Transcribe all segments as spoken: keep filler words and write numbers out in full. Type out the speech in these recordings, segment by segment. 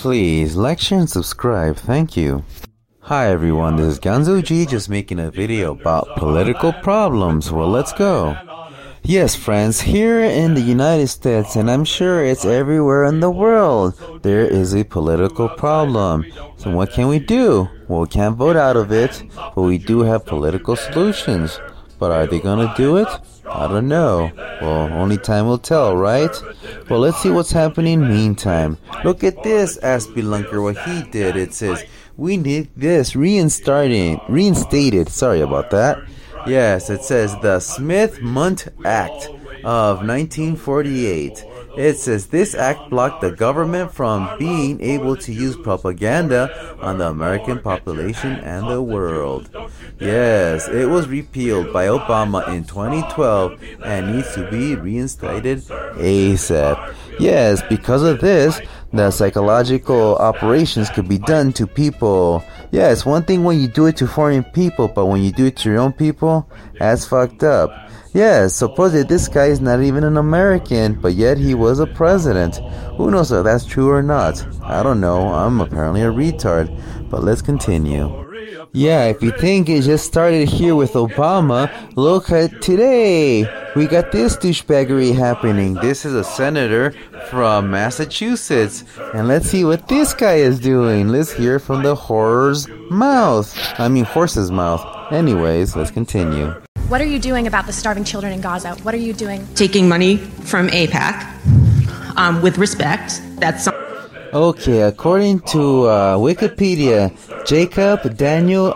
Please like, share, and subscribe. Thank you. Hi everyone, this is Ganzo G just making a video about political problems. Well, let's go. Yes, friends, here in the United States, and I'm sure it's everywhere in the world, there is a political problem. So what can we do? Well, we can't vote out of it, but we do have political solutions. But are they gonna do it? I don't know. Well, only time will tell, right? Well, let's see what's happening meantime. Look at this, asked Spelunker what he did. It says, we need this reinstated, reinstated, sorry about that. Yes, it says the Smith-Mundt Act of nineteen forty-eight. It says this act blocked the government from being able to use propaganda on the American population and the world. Yes, it was repealed by Obama in twenty twelve and needs to be reinstated ASAP. Yes, because of this, the psychological operations could be done to people. Yeah, it's one thing when you do it to foreign people, but when you do it to your own people, that's fucked up. Yeah, supposedly this guy is not even an American, but yet he was a president. Who knows if that's true or not? I don't know, I'm apparently a retard. But let's continue. Yeah, if you think it just started here with Obama, look at today. We got this douchebaggery happening. This is a senator from Massachusetts. And let's see what this guy is doing. Let's hear from the horror's mouth. I mean, horse's mouth. Anyways, let's continue. What are you doing about the starving children in Gaza? What are you doing? Taking money from AIPAC, um, with respect. That's some- Okay, according to uh, Wikipedia, Jacob Daniel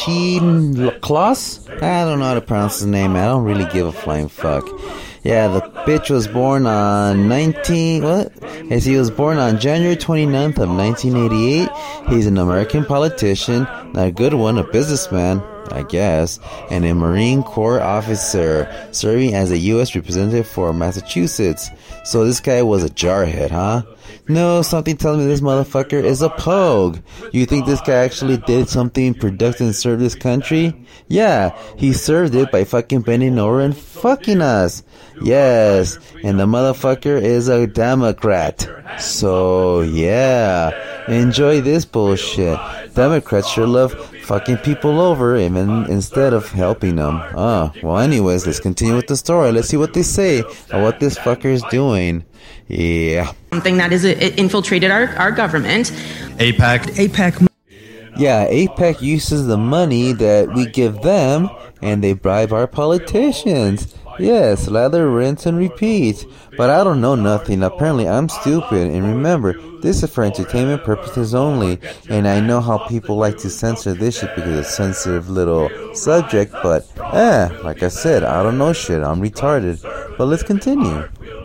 Archie-Kloss? I don't know how to pronounce his name. I don't really give a flying fuck. Yeah, the bitch was born on nineteen... What? Yes, he was born on January twenty-ninth of nineteen eighty-eight. He's an American politician, not a good one, a businessman, I guess, and a Marine Corps officer, serving as a U S representative for Massachusetts. So this guy was a jarhead, huh? No, something tells me this motherfucker is a pogue. You think this guy actually did something productive and served this country? Yeah, he served it by fucking bending over and fucking us. Yes, and the motherfucker is a Democrat. So, yeah, enjoy this bullshit. Democrats sure love fucking people over even instead of helping them. Oh, well anyways, let's continue with the story. Let's see what they say and what this fucker is doing. Yeah. Something that is it infiltrated our, our government. AIPAC. AIPAC. Yeah, AIPAC uses the money that we give them and they bribe our politicians. Yes, lather, rinse, and repeat. But I don't know nothing. Apparently, I'm stupid. And remember, this is for entertainment purposes only. And I know how people like to censor this shit because it's a sensitive little subject. But, eh, like I said, I don't know shit. I'm retarded. But let's continue.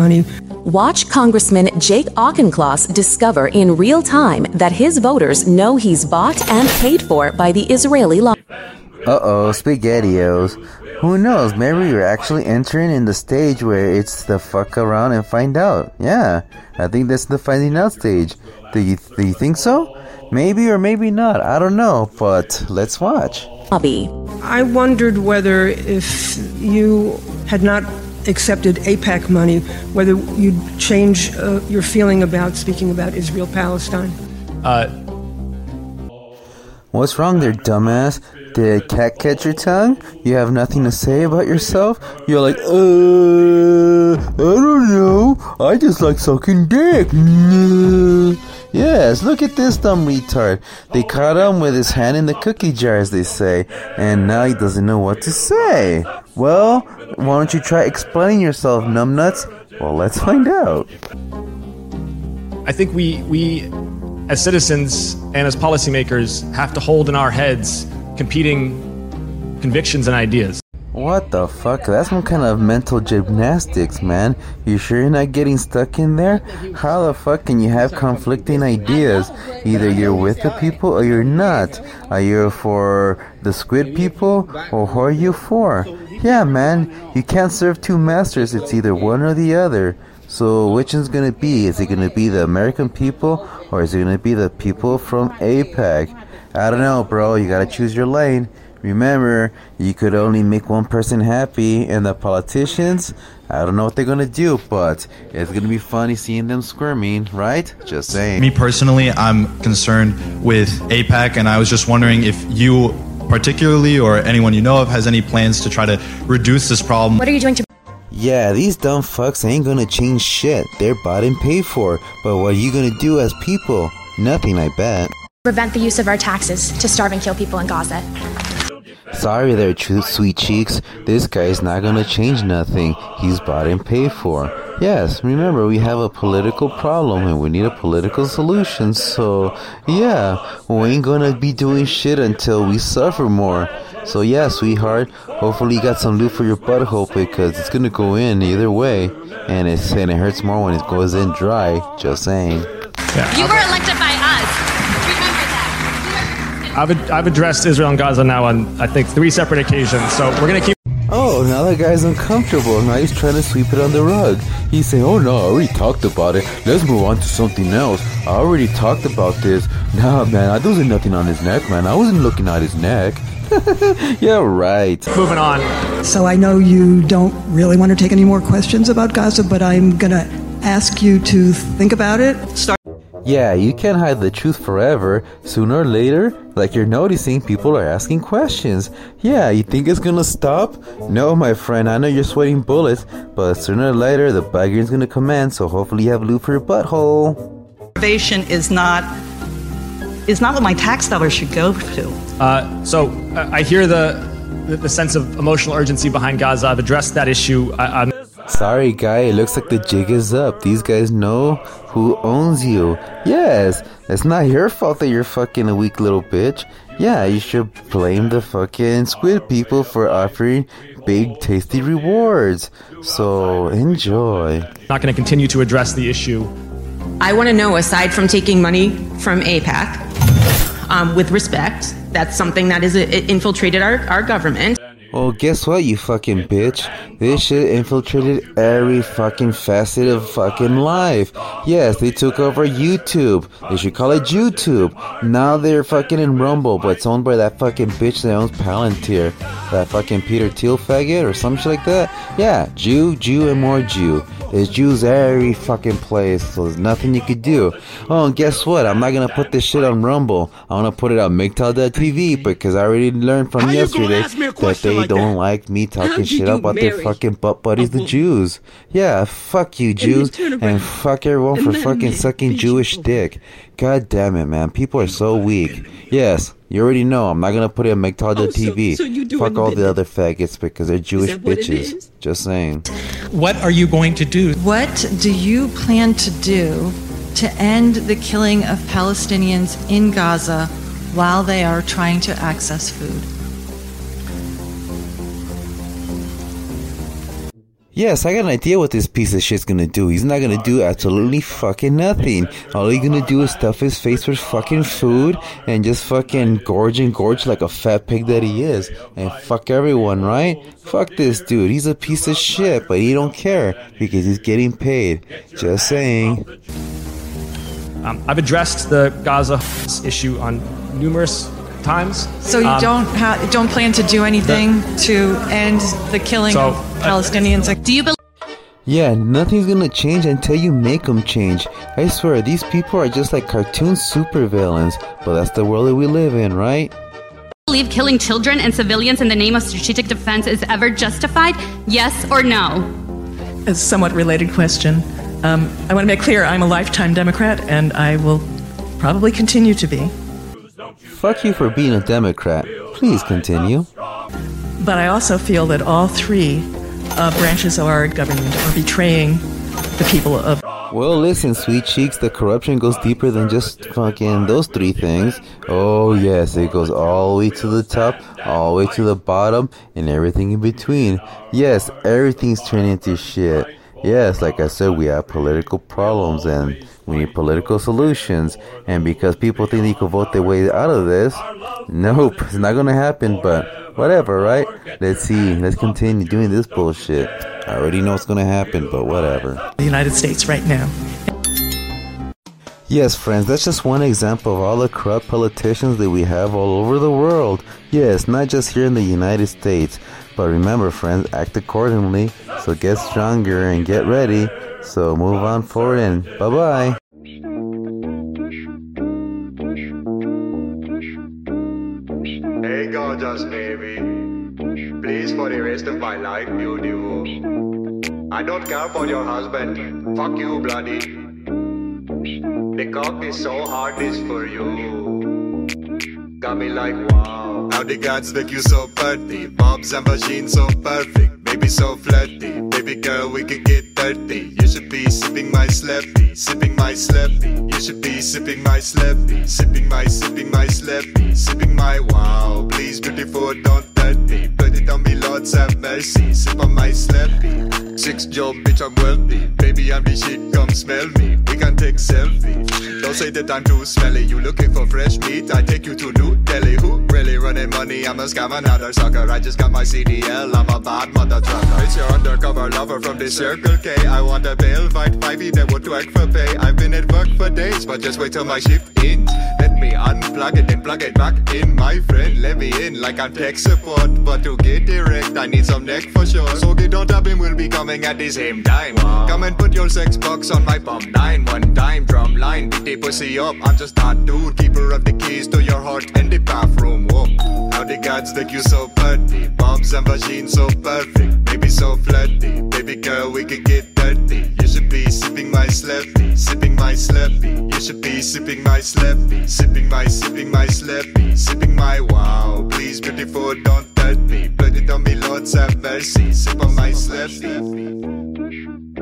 Watch Congressman Jake Auchincloss discover in real time that his voters know he's bought and paid for by the Israeli law. Uh-oh, SpaghettiOs. Who knows, maybe you're actually entering in the stage where it's the fuck around and find out. Yeah, I think that's the finding out stage. Do you, do you think so? Maybe or maybe not, I don't know, but let's watch. Bobby. I wondered whether if you had not accepted AIPAC money, whether you'd change uh, your feeling about speaking about Israel-Palestine. Uh... What's wrong there, dumbass? Did cat catch your tongue? You have nothing to say about yourself? You're like, uh, I don't know. I just like sucking dick. Yes, look at this dumb retard. They caught him with his hand in the cookie jar, as they say, and now he doesn't know what to say. Well, why don't you try explaining yourself, numbnuts? Well, let's find out. I think we, we, as citizens and as policymakers, have to hold in our heads competing convictions and ideas. What the fuck? That's some kind of mental gymnastics, man. You sure you're not getting stuck in there? How the fuck can you have conflicting ideas? Either you're with the people or you're not. Are you for the squid people or who are you for? Yeah, man, you can't serve two masters. It's either one or the other. So which is gonna be? Is it gonna be the American people or is it gonna be the people from AIPAC? I don't know, bro. You gotta choose your lane. Remember, you could only make one person happy, and the politicians, I don't know what they're gonna do, but it's gonna be funny seeing them squirming, right? Just saying. Me personally, I'm concerned with AIPAC, and I was just wondering if you particularly, or anyone you know of, has any plans to try to reduce this problem. What are you doing to... Yeah, these dumb fucks ain't gonna change shit. They're bought and paid for. But what are you gonna do as people? Nothing, I bet. prevent the use of our taxes to starve and kill people in Gaza? Sorry there, truth, sweet cheeks. This guy's not gonna change nothing. He's bought and paid for. Yes, remember, we have a political problem and we need a political solution. So, yeah, we ain't gonna be doing shit until we suffer more. So, yeah, sweetheart, hopefully you got some loot for your butthole because it's gonna go in either way. And, it's, and it hurts more when it goes in dry. Just saying. Yeah. You were elected by us. Remember that. I've, I've addressed Israel and Gaza now on, I think, three separate occasions. So we're going to keep... Oh, now that guy's uncomfortable. Now he's trying to sweep it on the rug. He's saying, oh no, I already talked about it. Let's move on to something else. I already talked about this. Nah, man, there wasn't nothing on his neck, man. I wasn't looking at his neck. Yeah, right. Moving on. So I know you don't really want to take any more questions about Gaza, but I'm going to ask you to think about it. Start. Yeah, you can't hide the truth forever. Sooner or later, like you're noticing, people are asking questions. Yeah, you think it's gonna stop? No, my friend, I know you're sweating bullets, but sooner or later, the bagger's gonna come in, so hopefully you have loot for your butthole. Innovation is not is not what my tax dollars should go to. Uh, so uh, I hear the, the the sense of emotional urgency behind Gaza. I've addressed that issue. I, I'm Sorry, guy, it looks like the jig is up. These guys know who owns you. Yes, it's not your fault that you're fucking a weak little bitch. Yeah, you should blame the fucking squid people for offering big, tasty rewards. So, enjoy. Not going to continue to address the issue. I want to know, aside from taking money from AIPAC, um, with respect, that's something that is it infiltrated our, our government. Well, guess what, you fucking bitch? This shit infiltrated every fucking facet of fucking life. Yes, they took over YouTube. They should call it YouTube. Now they're fucking in Rumble, but it's owned by that fucking bitch that owns Palantir. That fucking Peter Thiel faggot or some shit like that. Yeah, Jew, Jew, and more Jew. There's Jews every fucking place, so there's nothing you could do. Oh, and guess what? I'm not gonna put this shit on Rumble. I wanna put it on M G T O W dot T V because I already learned from yesterday that they like don't that? like me talking shit about marry? their fucking butt buddies, the Jews. Yeah, fuck you, Jews, and fuck everyone for fucking sucking Jewish dick. God damn it, man. People are so weak. Yes, you already know. I'm not gonna put it on M G T O W dot T V. Oh, so, so fuck all the other faggots because they're Jewish bitches. Just saying. What are you going to do? What do you plan to do to end the killing of Palestinians in Gaza while they are trying to access food? Yes, I got an idea what this piece of shit's gonna do. He's not gonna do absolutely fucking nothing. All he's gonna do is stuff his face with fucking food and just fucking gorge and gorge like a fat pig that he is. And fuck everyone, right? Fuck this dude. He's a piece of shit, but he don't care because he's getting paid. Just saying. Um, I've addressed the Gaza issue on numerous times. So you um, don't ha- don't plan to do anything the, to end the killing so, of Palestinians? Uh, do you believe? Yeah, nothing's gonna change until you make them change. I swear, these people are just like cartoon supervillains. But that's the world that we live in, right? Believe killing children and civilians in the name of strategic defense is ever justified? Yes or no? A somewhat related question. Um, I want to make clear I'm a lifetime Democrat, and I will probably continue to be. Fuck you for being a Democrat. Please continue. But I also feel that all three uh, branches of our government are betraying the people of... Well, listen, sweet cheeks, the corruption goes deeper than just fucking those three things. Oh, yes, it goes all the way to the top, all the way to the bottom, and everything in between. Yes, everything's turning into shit. Yes, like I said, we have political problems and we need political solutions. And because people think they can vote their way out of this, nope, it's not going to happen. But whatever, right? Let's see. Let's continue doing this bullshit. I already know what's going to happen, but whatever. The United States right now. Yes, friends, that's just one example of all the corrupt politicians that we have all over the world. Yes, not just here in the United States. But remember, friends, act accordingly. So get stronger and get ready. So move on forward and bye-bye. Hey gorgeous baby, please for the rest of my life beautiful. I don't care for your husband, fuck you bloody. The cock is so hard this for you. Got me like wow. How the gods make you so pretty, bobs and machines so perfect, baby so flirty. Baby girl, we can get dirty. You should be sipping my slappy, sipping my slappy. You should be sipping my slappy, sipping my, sipping my slappy, sipping my wow. Please beautiful, don't hurt me. Put it on me, Lord have mercy. Sip on my slappy. Six job, bitch, I'm wealthy. Baby, I'm the shit, come smell me. We can take selfie. Don't say that I'm too smelly. You looking for fresh meat? I take you to New Delhi. Who really running money? I'm a scam, another sucker. I just got my C D L. I'm a bad mother trucker. It's your undercover lover from the Circle K. I want a bail, fight fivey, that would work for pay. I've been at work for days, but just wait till my shift ends. Let me unplug it and plug it back in. My friend, let me in like I'm tech support. But to get direct, I need some neck for sure. So get on top and we'll be coming at the same time. Wow. Come and put your sex box on my bum. Nine one time drum line, beat the pussy up. I'm just that dude, keeper of the keys to your heart and the bathroom. Whoa. How the gods make you so pretty, bobs and machines so perfect, baby so flirty. Baby girl, we can get dirty. You should be sipping my slappy, sipping my slappy. You should be sipping my slappy, sipping my, sipping my slappy, sipping my wow. Please beautiful, don't hurt me. Put it on me, Lord have mercy. Sip on my slappy.